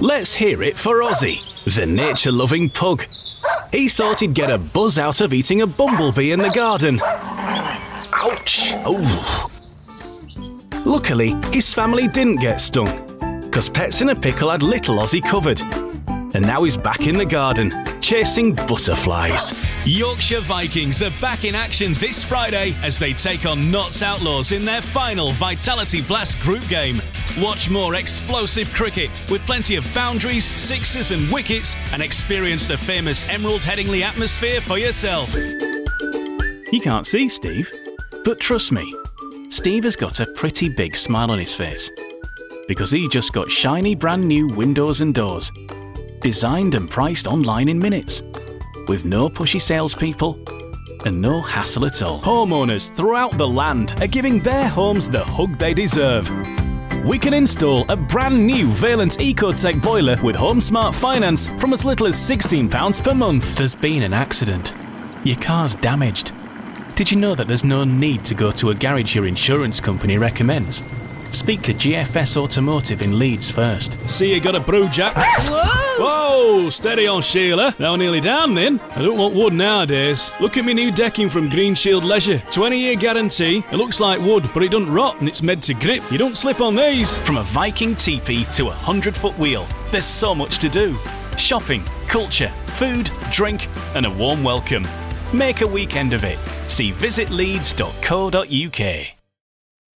Let's hear it for Ozzy, the nature-loving pug. He thought he'd get a buzz out of eating a bumblebee in the garden. Ouch! Oh. Luckily, his family didn't get stung, because Pets in a Pickle had little Ozzy covered. And now he's back in the garden, chasing butterflies. Yorkshire Vikings are back in action this Friday as they take on Notts Outlaws in their final Vitality Blast group game. Watch more explosive cricket with plenty of boundaries, sixes and wickets, and experience the famous Emerald Headingley atmosphere for yourself. You can't see Steve, but trust me, Steve has got a pretty big smile on his face, because he just got shiny brand new windows and doors, designed and priced online in minutes, with no pushy salespeople and no hassle at all. Homeowners throughout the land are giving their homes the hug they deserve. We can install a brand new Valent Ecotech boiler with Home Smart Finance from as little as £16 per month. There's been an accident. Your car's damaged. Did you know that there's no need to go to a garage your insurance company recommends? Speak to GFS Automotive in Leeds first. See you got a brew, Jack. Whoa! Whoa, steady on, Sheila. Now nearly down then. I don't want wood nowadays. Look at me new decking from Green Shield Leisure. 20-year guarantee. It looks like wood, but it doesn't rot and it's made to grip. You don't slip on these. From a Viking teepee to a 100-foot wheel, there's so much to do. Shopping, culture, food, drink, and a warm welcome. Make a weekend of it. See visitleeds.co.uk.